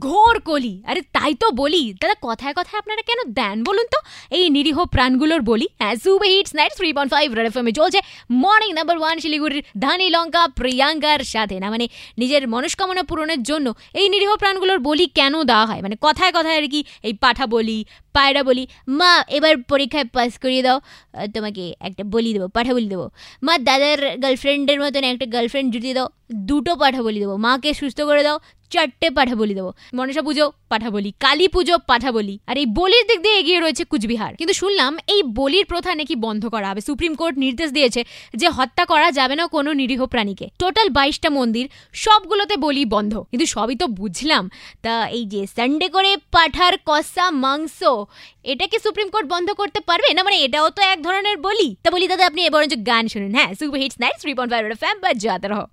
ঘোর কলি। আরে তাই তো বলি দাদা, কথায় কথায় আপনারা কেন দেন বলুন তো এই নিরীহ প্রাণগুলোর বলি? হ্যাঁ, সুপার হিটস 93.5 রেড এফএমে চলছে মর্নিং নাম্বার 1 শিলিগুড়ির ধানি লঙ্কা প্রিয়াঙ্কার সাথে। না মানে নিজের মনস্কামনা পূরণের জন্য এই নিরীহ প্রাণগুলোর বলি কেন দেওয়া হয়? মানে কথায় কথায় আর কি এই পাঠা বলি, পায়রা বলি। মা এবার পরীক্ষায় পাস করিয়ে দাও, তোমাকে একটা বলি দেবো, পাঠা বলি দেবো। মা দাদার গার্লফ্রেন্ডের মতন একটা গার্লফ্রেন্ড জুটিয়ে দাও, 2টো পাঠা বলি দেবো। মাকে সুস্থ করে দাও, 4টে পাঠা বলি দেবো। মনসা পুজো পাঠা বলি, কালী পুজো পাঠা বলি। আর এই বলির দিক দিয়ে এগিয়ে রয়েছে কুচবিহার। কিন্তু শুনলাম এই বলির প্রথা নাকি বন্ধ করা হবে। সুপ্রিম কোর্ট নির্দেশ দিয়েছে যে হত্যা করা যাবে না কোনো নিরীহ প্রাণীকে। টোটাল 22টা মন্দির, সবগুলোতে বলি বন্ধ। কিন্তু সবই তো বুঝলাম, তা এই যে সানডে করে পাঠার কষা মাংস, এটা কি সুপ্রিম কোর্ট বন্ধ করতে পারবে না? মানে এটাও তো এক ধরনের বলি। তা বলি দাদা আপনি এবার গান শুনুন। হ্যাঁ, সুপার হিটস 93.5 এফএম বাজাতে রহো।